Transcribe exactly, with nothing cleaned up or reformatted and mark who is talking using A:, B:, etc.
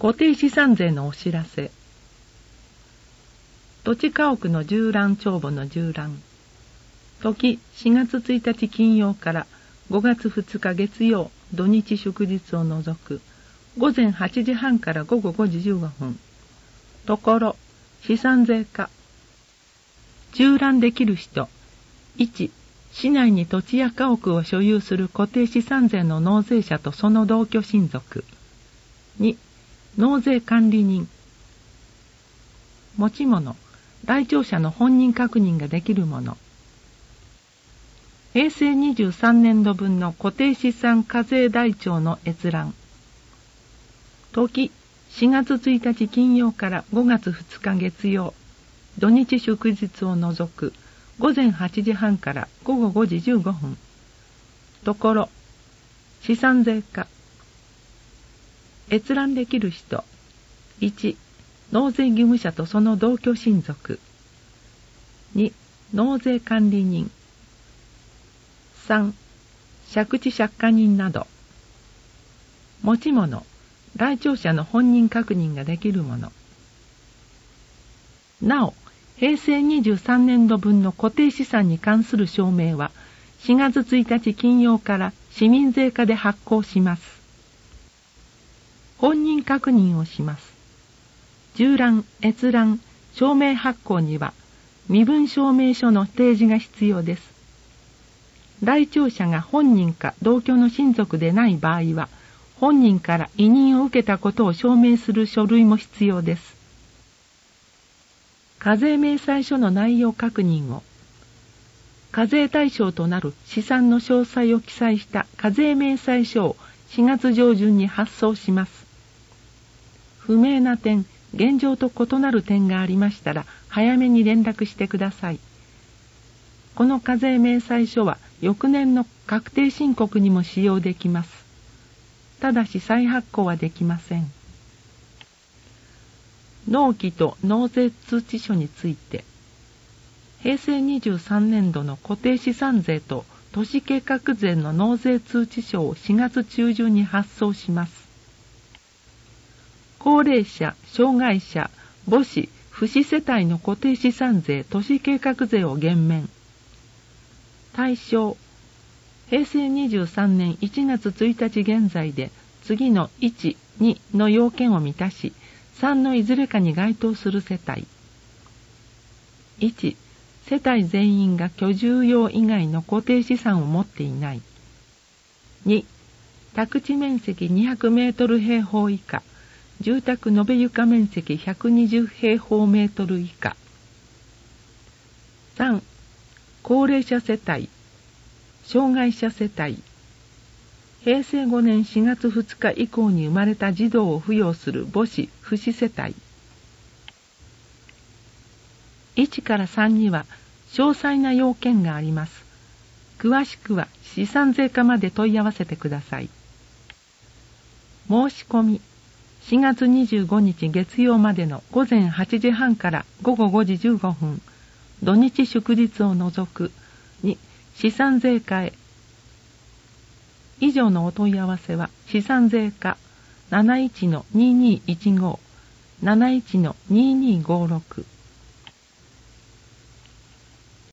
A: 固定資産税のお知らせ。土地家屋の縦覧帳簿の縦覧。時しがつついたち金曜からごがつふつか月曜、土日祝日を除く、午前はちじはんから午後ごじじゅうごふん。ところ、資産税課。縦覧できる人。いち、市内に土地や家屋を所有する固定資産税の納税者とその同居親族。に、納税管理人。持ち物、来庁者の本人確認ができるもの。へいせいにじゅうさんねんどぶんの固定資産課税台帳の閲覧。時しがつついたち金曜からごがつふつか月曜、土日祝日を除く、午前はちじはんから午後ごじじゅうごふん。ところ、資産税課。閲覧できる人。いち、納税義務者とその同居親族。に、納税管理人。さん、借地借家人など。持ち物、来庁者の本人確認ができるもの。なお、へいせいにじゅうさんねんどぶんの固定資産に関する証明は、しがつついたち金曜から市民税課で発行します。本人確認をします。縦覧、閲覧、証明発行には、身分証明書の提示が必要です。来庁者が本人か同居の親族でない場合は、本人から委任を受けたことを証明する書類も必要です。課税明細書の内容確認を。課税対象となる資産の詳細を記載した課税明細書をしがつ上旬に発送します。不明な点、現状と異なる点がありましたら、早めに連絡してください。この課税明細書は、翌年の確定申告にも使用できます。ただし再発行はできません。納期と納税通知書について、へいせいにじゅうさんねんどの固定資産税と都市計画税の納税通知書をしがつちゅうじゅんに発送します。高齢者、障害者、母子、父子世帯の固定資産税、都市計画税を減免。対象、へいせいにじゅうさんねんいちがつついたち現在で次のいち、にの要件を満たし、さんのいずれかに該当する世帯。いち、世帯全員が居住用以外の固定資産を持っていない。に、宅地面積にひゃくメートル平方以下、住宅延べ床面積ひゃくにじゅうへいほうメートル以下。さん、高齢者世帯、障害者世帯、へいせいごねんしがつふつか以降に生まれた児童を扶養する母子、父子世帯。いちからさんには詳細な要件があります。詳しくは資産税課まで問い合わせてください。申し込み、しがつにじゅうごにち月曜までのごぜんはちじはんから午後ごじじゅうごふん、土日祝日を除くに資産税課へ。以上のお問い合わせは資産税課 なないちのにーにーいちご なないちのにーにーごろく